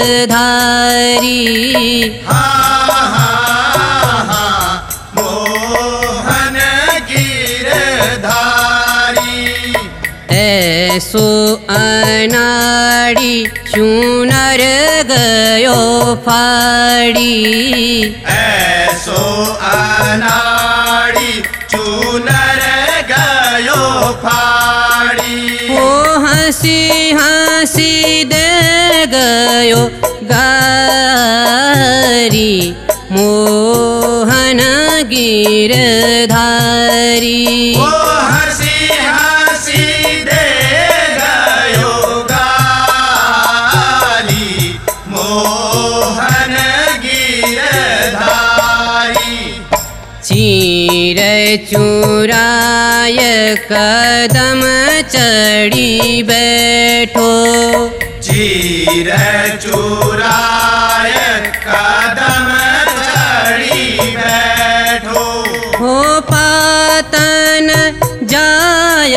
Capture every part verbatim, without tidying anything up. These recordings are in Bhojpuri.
गिरधारी। हा हा हा मोहन गिरधारी। ऐसो अनाड़ी चूनर गयो फाड़ी। ऐसो अनाड़ी चूनर गयो फाड़ी। ओ हंसी हंसी दे गयो गारी मोहन गिरधारी। ओ हंसी हंसी दे गयो गाली मोहन गिरधारी। चीर चुराय कदम चढ़ी बैठो। चीर चुराय कदम चढ़ी बैठो। हो पातन जाय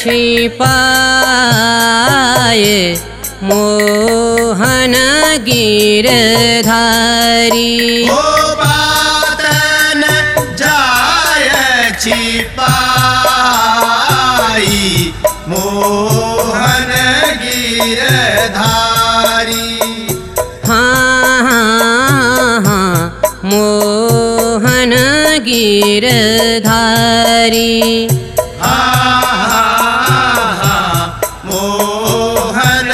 छिपाय मोहन गिरधारी। ओ पातन जाय छिपाई मोहन गिरधारी। हाँ हाँ हाँ मोहन गिरधारी। हा हा हा मोहन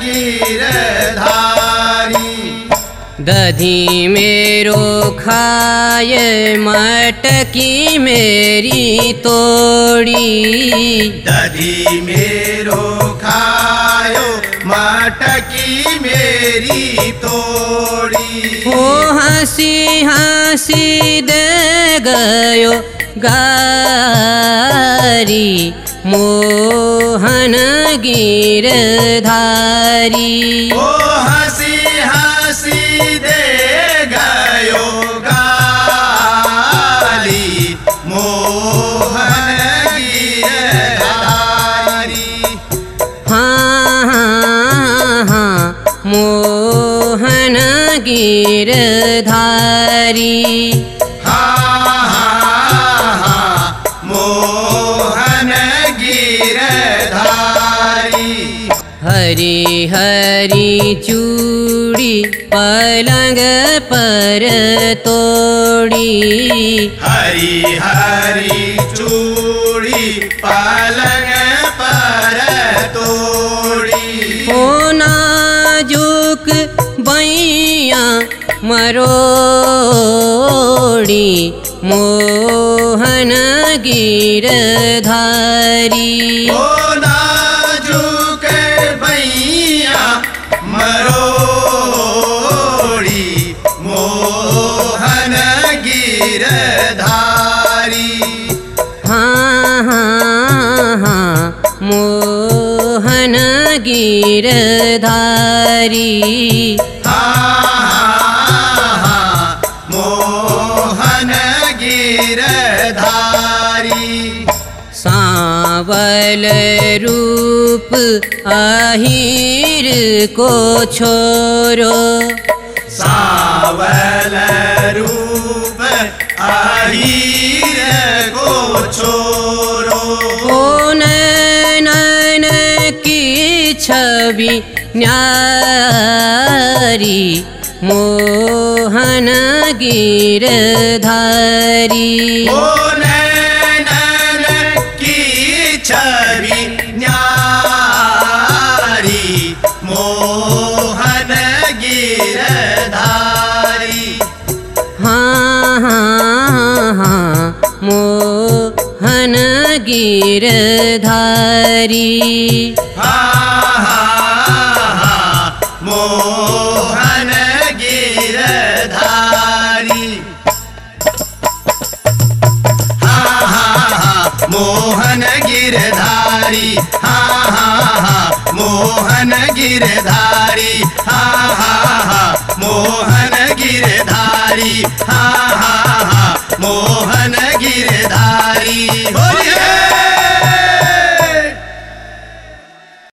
गिरधारी। दधी मेरो खाय मटकी मेरी तोड़ी। दधी मेरो खायो मटकी मेरी तोड़ी। हो हंसी हंसी दे गयो गारी मोहन गिरधारी। ओ हंसी हंसी दे गयो गाली मोहन गिरधारी। हाँ हाँ हाँ मोहन गिरधारी। हा हा हा मोहन गिरधारी। हरी हरी चूड़ी पलंग पर तोड़ी। हरी हरी चूड़ी पलंग पर तोड़ी। हो नाजुक बैया मरोड़ी मोहन गिरधारी। ओ नाजुक बैया मरोड़ी मोहन गिरधारी। हाँ हाँ हाँ मोहन गिरधारी। हा हा हा मोहन गिरधारी। सांवल रूप आहिर को छोरो। सांवल रूप आहिर को छोरो। ओ नैनन की छवि न्यारी मोहन गिरधारी। ओ नैनन की छवि न्यारी मोहन गिरधारी। हाँ हाँ हाँ मोहन गिरधारी। हा हा हा मोहन गिरधारी। हा हा हा मोहन गिरधारी। हा हा हा मोहन गिरधारी। हा हा हा मोहन गिरधारी। हा हा हा मोहन गिरधारी। होली है।